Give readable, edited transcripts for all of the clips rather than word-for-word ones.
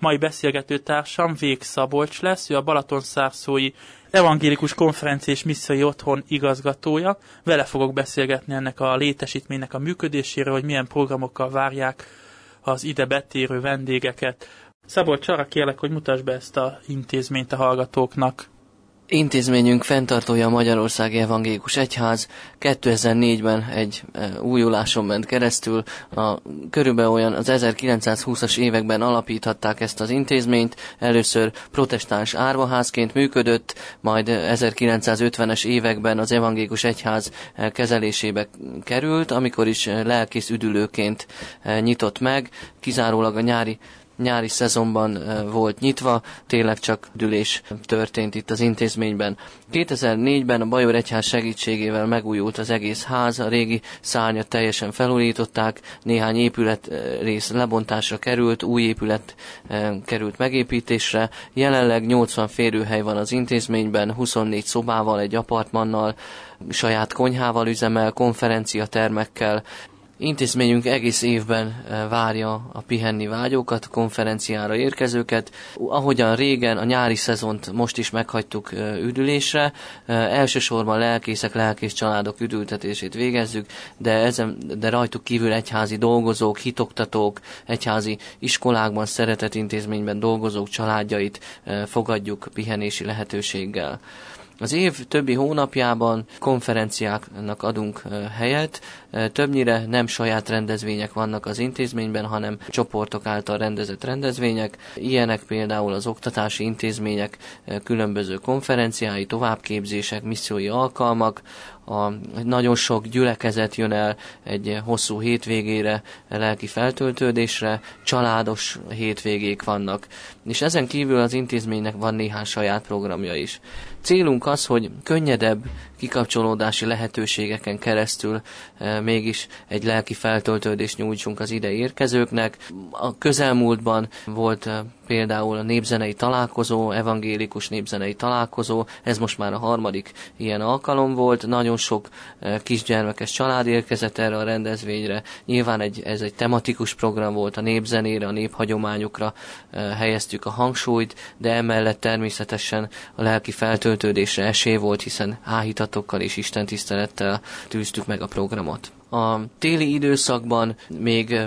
Mai beszélgetőtársam Vég Szabolcs lesz, ő a Balatonszárszói Evangélikus Konferencia és Missziói Otthon igazgatója. Vele fogok beszélgetni ennek a létesítménynek a működéséről, hogy milyen programokkal várják az ide betérő vendégeket. Szabolcs, arra kérlek, hogy mutasd be ezt az intézményt a hallgatóknak. Intézményünk fenntartója a Magyarországi Evangélikus Egyház 2004-ben egy újuláson ment keresztül. Körülbelül olyan az 1920-as években alapíthatták ezt az intézményt. Először protestáns árvaházként működött, majd 1950-es években az Evangélikus Egyház kezelésébe került, amikor is lelkész üdülőként nyitott meg, kizárólag a nyári szezonban volt nyitva, tényleg csak üdülés történt itt az intézményben. 2004-ben a Bajor Egyház segítségével megújult az egész ház, a régi szárnyat teljesen felújították, néhány épületrész lebontásra került, új épület került megépítésre. Jelenleg 80 férőhely van az intézményben, 24 szobával, egy apartmannal, saját konyhával üzemel, konferenciatermekkel. Intézményünk egész évben várja a pihenni vágyókat, a konferenciára érkezőket. Ahogyan régen a nyári szezont most is meghagytuk üdülésre, elsősorban lelkész családok üdültetését végezzük, de rajtuk kívül egyházi dolgozók, hitoktatók, egyházi iskolákban, szeretett intézményben dolgozók családjait fogadjuk pihenési lehetőséggel. Az év többi hónapjában konferenciáknak adunk helyet, többnyire nem saját rendezvények vannak az intézményben, hanem csoportok által rendezett rendezvények. Ilyenek például az oktatási intézmények különböző konferenciái, továbbképzések, missziói alkalmak. Nagyon sok gyülekezet jön el egy hosszú hétvégére, lelki feltöltődésre, családos hétvégék vannak. És ezen kívül az intézménynek van néhány saját programja is. Célunk az, hogy könnyedebb kikapcsolódási lehetőségeken keresztül mégis egy lelki feltöltődést nyújtsunk az ide érkezőknek. A közelmúltban volt például a népzenei találkozó, evangélikus népzenei találkozó, ez most már a 3. ilyen alkalom volt, nagyon sok kisgyermekes család érkezett erre a rendezvényre. Nyilván ez egy tematikus program volt, a népzenére, a néphagyományokra helyeztük a hangsúlyt, de emellett természetesen a lelki feltöltődésre esély volt, hiszen áhítatokkal és istentisztelettel tűztük meg a programot. A téli időszakban még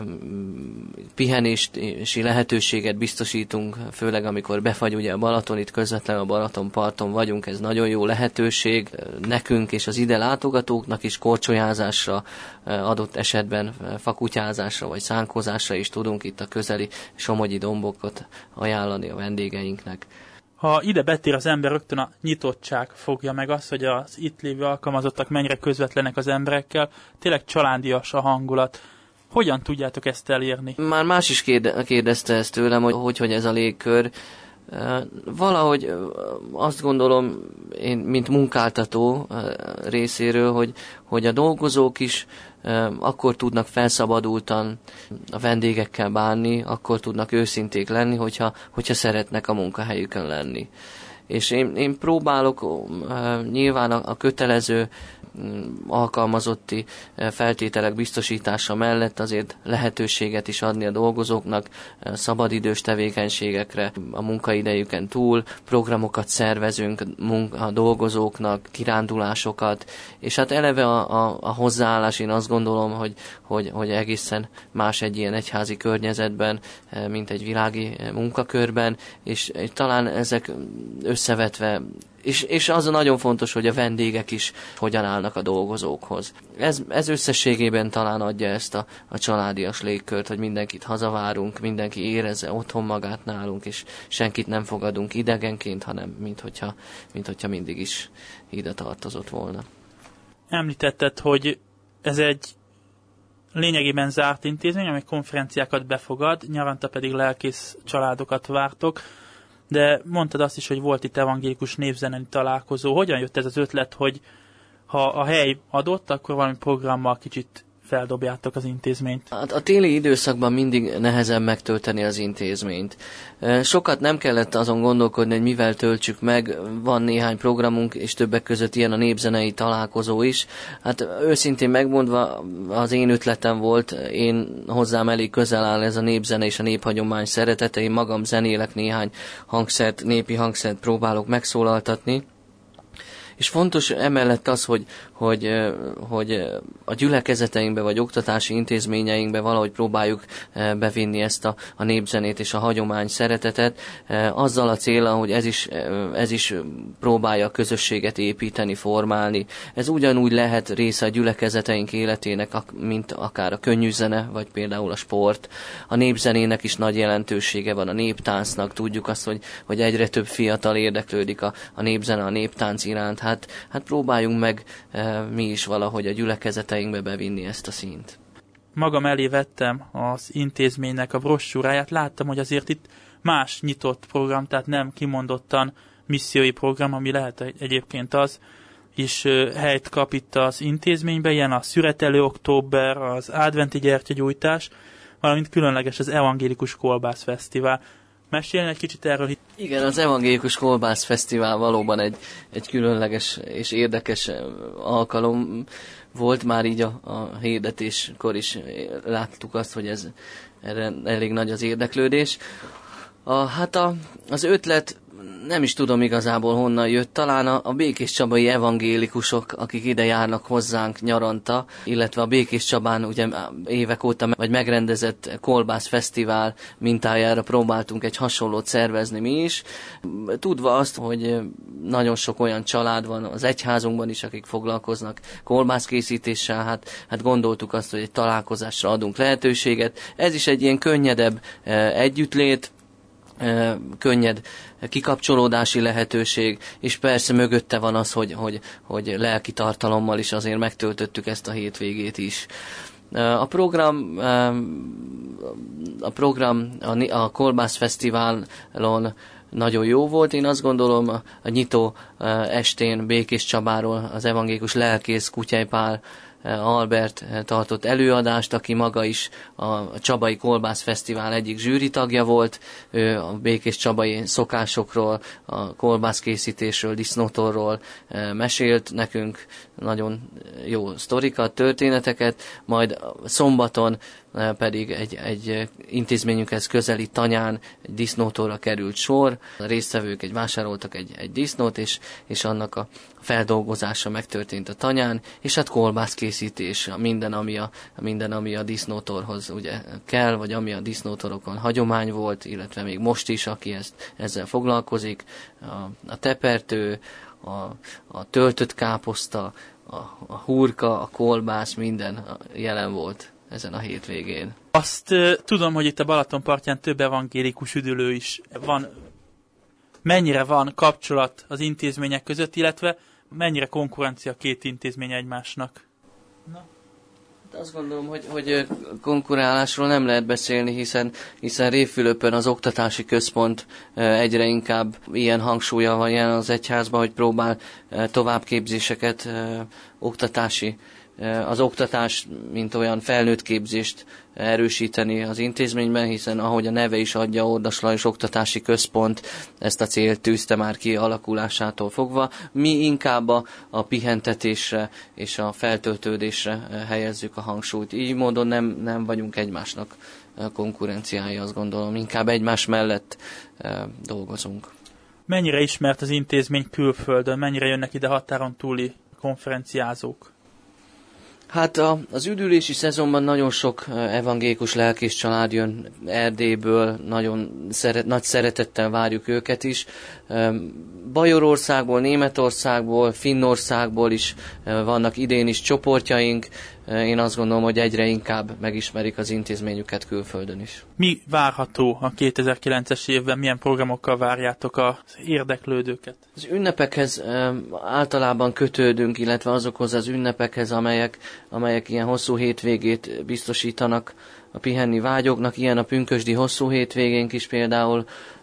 pihenési lehetőséget biztosítunk, főleg amikor befagy ugye a Balaton, itt közvetlenül a Balatonparton vagyunk, ez nagyon jó lehetőség nekünk és az ide látogatóknak is, korcsolyázásra, adott esetben fakutyázásra vagy szánkozásra is tudunk itt a közeli somogyi dombokat ajánlani a vendégeinknek. Ha ide betér az ember, rögtön a nyitottság fogja meg azt, hogy az itt lévő alkalmazottak mennyire közvetlenek az emberekkel, tényleg családias a hangulat. Hogyan tudjátok ezt elérni? Már más is kérdezte ezt tőlem, hogy ez a légkör. Valahogy azt gondolom, én mint munkáltató részéről, hogy a dolgozók is akkor tudnak felszabadultan a vendégekkel bánni, akkor tudnak őszinték lenni, hogyha szeretnek a munkahelyükön lenni. És én próbálok nyilván a kötelező alkalmazotti feltételek biztosítása mellett azért lehetőséget is adni a dolgozóknak szabadidős tevékenységekre a munkaidejüken túl, programokat szervezünk a dolgozóknak, kirándulásokat, és hát eleve a hozzáállás, én azt gondolom, hogy egészen más egy ilyen egyházi környezetben, mint egy világi munkakörben, és talán ezek összevetve, és az nagyon fontos, hogy a vendégek is hogyan állnak a dolgozókhoz. Ez összességében talán adja ezt a családias légkört, hogy mindenkit hazavárunk, mindenki érezze otthon magát nálunk, és senkit nem fogadunk idegenként, hanem minthogyha mindig is ide tartozott volna. Említetted, hogy ez egy lényegében zárt intézmény, amely konferenciákat befogad, nyaranta pedig lelkész családokat vártok, de mondtad azt is, hogy volt itt evangélikus népzenei találkozó. Hogyan jött ez az ötlet, hogy ha a hely adott, akkor valami programmal kicsit feldobjátok az intézményt? Hát a téli időszakban mindig nehezebb megtölteni az intézményt. Sokat nem kellett azon gondolkodni, hogy mivel töltsük meg, van néhány programunk, és többek között ilyen a népzenei találkozó is. Hát őszintén megmondva, az én ötletem volt, én hozzám elég közel áll ez a népzene és a néphagyomány szeretete, én magam zenélek néhány hangszert, népi hangszert próbálok megszólaltatni. És fontos emellett az, hogy a gyülekezeteinkbe vagy oktatási intézményeinkbe valahogy próbáljuk bevinni ezt a népzenét és a hagyomány szeretetet, azzal a céllal, hogy ez is próbálja a közösséget építeni, formálni. Ez ugyanúgy lehet része a gyülekezeteink életének, mint akár a könnyűzene, vagy például a sport. A népzenének is nagy jelentősége van, a néptáncnak. Tudjuk azt, hogy egyre több fiatal érdeklődik a népzene, a néptánc iránt. Hát próbáljunk meg mi is valahogy a gyülekezeteinkbe bevinni ezt a színt. Magam elé vettem az intézménynek a brossúráját, láttam, hogy azért itt más nyitott program, tehát nem kimondottan missziói program, ami lehet egyébként az, és helyt kap itt az intézményben, ilyen a szüretelő október, az adventi gyertyagyújtás, valamint különleges az evangélikus kolbász fesztivál. Meséljen egy kicsit erről. Igen, az Evangélikus Kolbász Fesztivál valóban egy különleges és érdekes alkalom volt, már így a hirdetéskor is láttuk azt, hogy erre elég nagy az érdeklődés. Az ötlet nem is tudom igazából honnan jött, talán a békéscsabai evangélikusok, akik ide járnak hozzánk nyaranta, illetve a Békés Csabán ugye évek óta megrendezett kolbász fesztivál mintájára próbáltunk egy hasonlót szervezni mi is. Tudva azt, hogy nagyon sok olyan család van az egyházunkban is, akik foglalkoznak kolbászkészítéssel, hát gondoltuk azt, hogy egy találkozásra adunk lehetőséget. Ez is egy ilyen könnyedebb együttlét, könnyed kikapcsolódási lehetőség, és persze mögötte van az, hogy lelki tartalommal is azért megtöltöttük ezt a hétvégét is. A program a Kolbász Fesztiválon nagyon jó volt, én azt gondolom a nyitó estén Békés Csabáról az evangélikus lelkész Kutyai Pál Albert tartott előadást, aki maga is a Csabai Kolbász Fesztivál egyik zsűritagja volt. Ő a békés csabai szokásokról, a kolbászkészítésről, disznótorról mesélt nekünk nagyon jó sztorikat, történeteket, majd szombaton pedig egy intézményünkhez közeli tanyán egy disznótorra került sor. A résztvevők vásároltak egy disznót, és annak a feldolgozása megtörtént a tanyán, és hát kolbászkészítés, minden, ami a disznótorhoz ugye kell, vagy ami a disznótorokon hagyomány volt, illetve még most is, aki ezzel foglalkozik. A tepertő, a töltött káposzta, a hurka, a kolbász, minden jelen volt ezen a hétvégén. Azt tudom, hogy itt a Balaton partján több evangélikus üdülő is van. Mennyire van kapcsolat az intézmények között, illetve mennyire konkurencia két intézmény egymásnak? Azt gondolom, hogy konkurálásról nem lehet beszélni, hiszen Révfülöpön az oktatási központ egyre inkább ilyen hangsúlya van jelen az egyházban, hogy próbál továbbképzéseket, az oktatás, mint olyan felnőtt képzést erősíteni az intézményben, hiszen ahogy a neve is adja, Ordas Lajos Oktatási Központ ezt a célt tűzte már ki alakulásától fogva. Mi inkább a pihentetésre és a feltöltődésre helyezzük a hangsúlyt. Így módon nem vagyunk egymásnak konkurenciái, azt gondolom. Inkább egymás mellett dolgozunk. Mennyire ismert az intézmény külföldön? Mennyire jönnek ide határon túli konferenciázók? Hát az üdülési szezonban nagyon sok evangélikus lelkész család jön Erdélyből, nagy szeretettel várjuk őket is. Bajorországból, Németországból, Finnországból is vannak idén is csoportjaink. Én azt gondolom, hogy egyre inkább megismerik az intézményüket külföldön is. Mi várható a 2009-es évben? Milyen programokkal várjátok az érdeklődőket? Az ünnepekhez általában kötődünk, illetve azokhoz az ünnepekhez, amelyek ilyen hosszú hétvégét biztosítanak a pihenni vágyóknak. Ilyen a pünkösdi hosszú hétvégénk is például.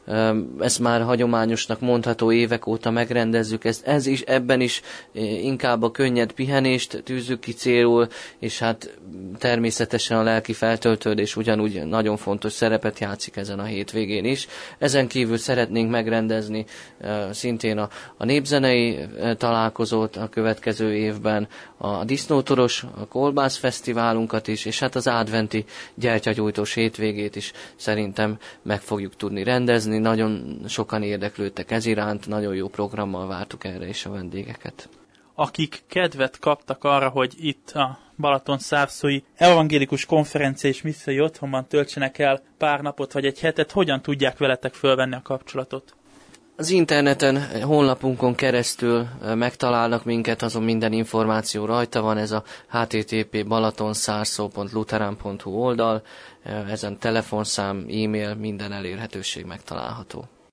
ezt már hagyományosnak mondható, évek óta megrendezzük, ebben is inkább a könnyed pihenést tűzzük ki célul, és hát természetesen a lelki feltöltődés ugyanúgy nagyon fontos szerepet játszik ezen a hétvégén is. Ezen kívül szeretnénk megrendezni szintén a népzenei találkozót a következő évben, a disznótoros, a kolbász fesztiválunkat is, és hát az adventi gyertyagyújtós hétvégét is szerintem meg fogjuk tudni rendezni. Nagyon sokan érdeklődtek ez iránt, nagyon jó programmal vártuk erre is a vendégeket. Akik kedvet kaptak arra, hogy itt a Balatonszárszói Evangélikus Konferencia és Missziói Otthonban töltsenek el pár napot vagy egy hetet, hogyan tudják veletek fölvenni a kapcsolatot? Az interneten, honlapunkon keresztül megtalálnak minket, azon minden információ rajta van, ez a http://balatonszárszó.lutheran.hu oldal, ezen telefonszám, e-mail, minden elérhetőség megtalálható.